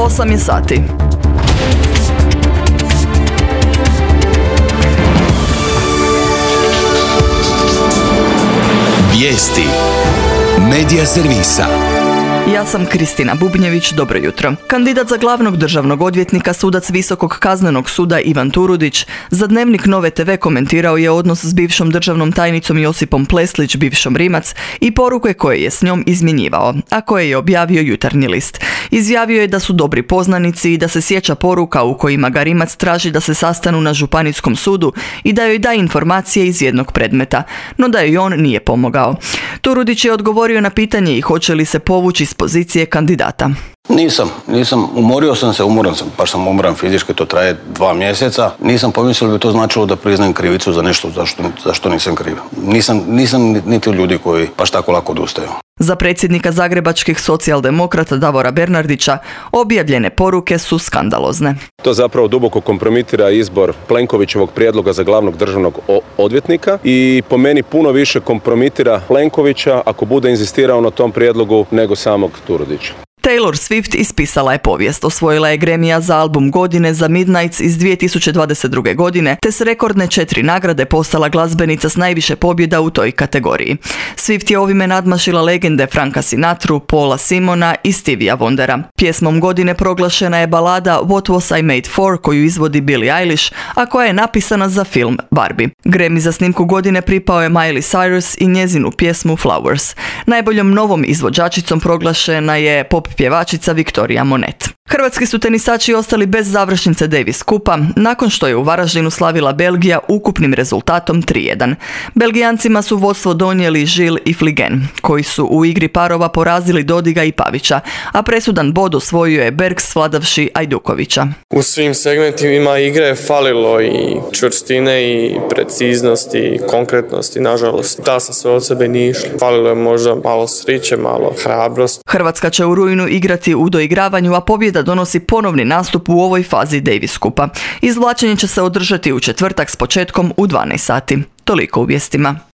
8 je sati. Vijesti Medija servisa. Ja sam Kristina Bubnjević, dobro jutro. Kandidat za glavnog državnog odvjetnika, sudac Visokog kaznenog suda Ivan Turudić, za Dnevnik Nove TV komentirao je odnos s bivšom državnom tajnicom Josipom Pleslić, bivšom Rimac, i poruke koje je s njom izmjenjivao, a koje je objavio Jutarnji list. Izjavio je da su dobri poznanici i da se sjeća poruka u kojima ga Rimac traži da se sastanu na Županijskom sudu i da joj da informacije iz jednog predmeta, no da joj on nije pomogao. Turudić je odgovorio na pitanje i hoće li se povući iz pozicije kandidata. Nisam, umorio sam se, baš sam umoran fizički, to traje 2 mjeseca. Nisam pomislio da bi to značilo da priznam krivicu za nešto za što nisam kriv. Nisam niti ljudi koji baš tako lako odustaju. Za predsjednika zagrebačkih socijaldemokrata Davora Bernardića objavljene poruke su skandalozne. To zapravo duboko kompromitira izbor Plenkovićevog prijedloga za glavnog državnog odvjetnika i po meni puno više kompromitira Plenkovića ako bude inzistirao na tom prijedlogu nego samog Turudića. Taylor Swift ispisala je povijest, osvojila je Grammy za album godine za Midnights iz 2022. godine, te s rekordne 4 nagrade postala glazbenica s najviše pobjeda u toj kategoriji. Swift je ovime nadmašila legende Franka Sinatru, Paula Simona i Stevija Wondera. Pjesmom godine proglašena je balada What Was I Made For, koju izvodi Billie Eilish, a koja je napisana za film Barbie. Grammy za snimku godine pripao je Miley Cyrus i njezinu pjesmu Flowers. Najboljom novom izvođačicom proglašena je pop pjevačica Victoria Monet. Hrvatski su tenisači ostali bez završnice Davis Cupa nakon što je u Varaždinu slavila Belgija ukupnim rezultatom 3:1. Belgijancima su vodstvo donijeli Gilles i Fligen, koji su u igri parova porazili Dodiga i Pavića, a presudan bod osvojio je Berg svladavši Ajdukovića. U svim segmentima igre falilo i čvrstine i preciznosti i konkretnosti, nažalost. Da sam sve od sebe nije išlo. Falilo je možda malo sreće, malo hrabrost. Hrvatska će u rujnu igrati u doigravanju, a pobjeda donosi ponovni nastup u ovoj fazi Davis Cupa. Izvlačenje će se održati u četvrtak s početkom u 12 sati. Toliko u vijestima.